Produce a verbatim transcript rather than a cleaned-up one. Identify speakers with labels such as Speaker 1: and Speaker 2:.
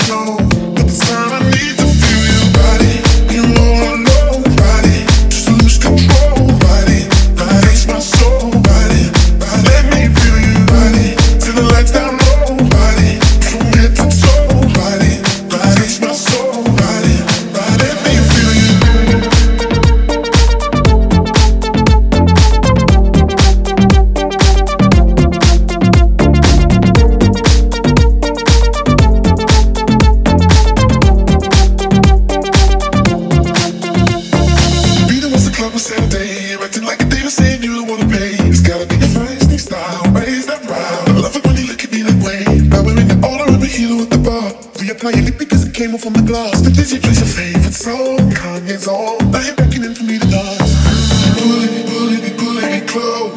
Speaker 1: Apply your lip because it came off from the glass. The Disney plays your favorite song, Kanye's on. Now you're beckoning for me to dance. Pulling me, pulling me, pulling me close.